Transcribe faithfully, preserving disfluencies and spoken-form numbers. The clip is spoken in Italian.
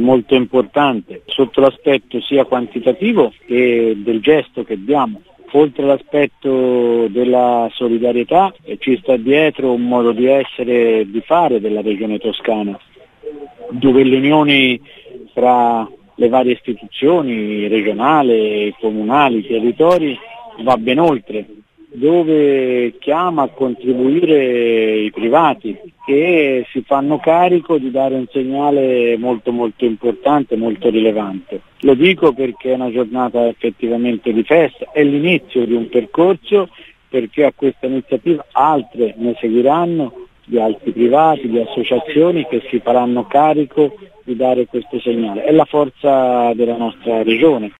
molto importante sotto l'aspetto sia quantitativo che del gesto che diamo. Oltre all'aspetto della solidarietà eh, ci sta dietro un modo di essere e di fare della Regione Toscana, dove le unioni tra le varie istituzioni regionali, comunali, territori va ben oltre, dove chiama a contribuire i privati che si fanno carico di dare un segnale molto molto importante, molto rilevante. Lo dico perché è una giornata effettivamente di festa, è l'inizio di un percorso, perché a questa iniziativa altre ne seguiranno, di altri privati, di associazioni che si faranno carico di dare questo segnale. È la forza della nostra regione.